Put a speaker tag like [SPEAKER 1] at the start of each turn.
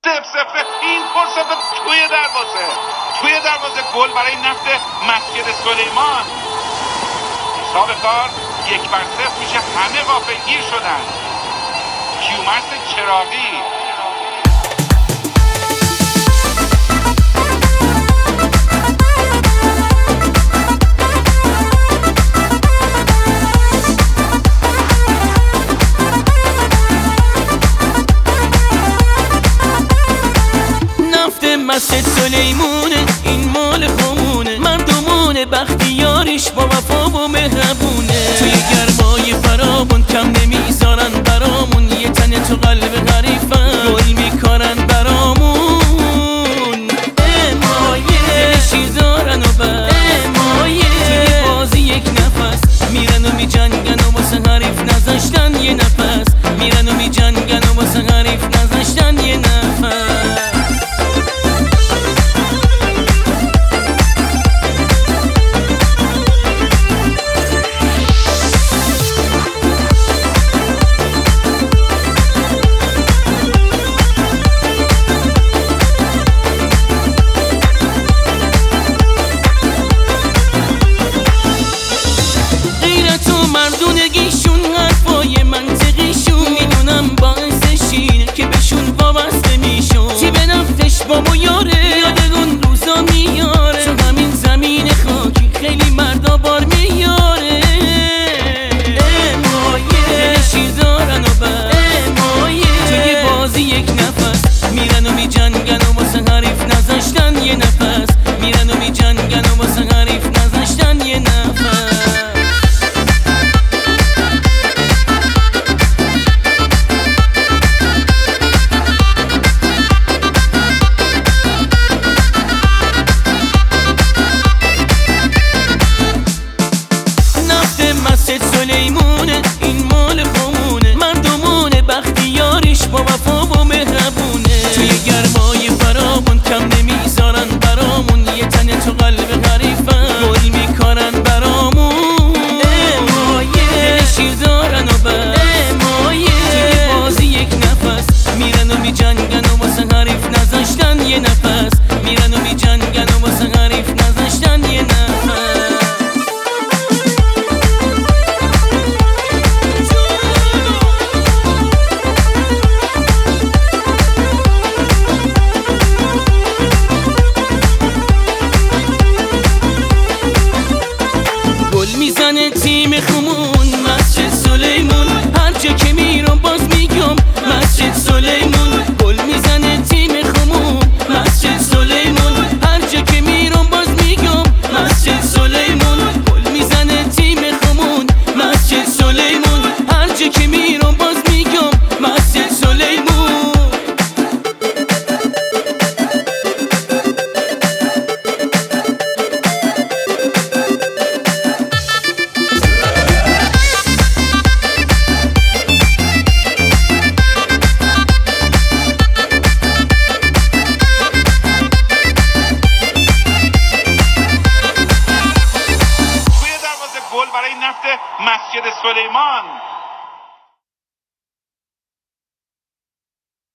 [SPEAKER 1] 0-0. این فرصت توی دروازه گل برای نفت مسجد سلیمان. حساب کار 1-0 میشه. همه غافلگیر شدن. کیومرث چراغی
[SPEAKER 2] مسجد سلیمونه، این مال خمونه، مردمونه، بختیارش با وفا و مهربونه. توی گرمای فراوون کم نمیذارن برامون، یه تنه تو قلب حریفن گل میکارن برامون. مایه دلشی دارن و مایه توی بازی یک نفس میرن و میجنگن و واسه حریف نذاشتن یه نفس، میرن و میجنگن و واسه حریف نذاشتن یه نفس. مردونگیشون حرفای منطقیشون میدونم باعثشین که بهشون وابسته میشون. چی به نفتش بابا یاره یاد اون روزا میاره، تو همین زمین خاکی خیلی مردا بار میاره. مایه دلشی دارن و مایه توی بازی یک نفس میرن و میجنگن و واسه حریف نذاشتن یه نفس، میرن و میجنگن و واسه حریف نذاشتن یه نفس. مسجد سلیمونه، این مال خمونه، مردمونه، بختیارش با وفا و مهربونه. توی گرمای فراوون کم نمیذارن برامون، یه تنه تو قلب حریفن گل میکارن برامون. مایه دلشی دارن و مایه توی بازی یک نفس میرن و میجنگن و واسه حریف نذاشتن یه نفس، میرن و میجنگن و واسه حریف نذاشتن یه نفس. میزنه تیم خمون مسجد سلیمون، هر جا که میرم باز میگم مسجد سلیمون. گل میزنه تیم خمون مسجد سلیمون، هر جا که میرم باز میگم مسجد سلیمون. گل میزنه تیم خمون مسجد سلیمون، هر جا که میرم باز میگم مسجد سلیمون.
[SPEAKER 1] برای نفت مسجد سلیمان.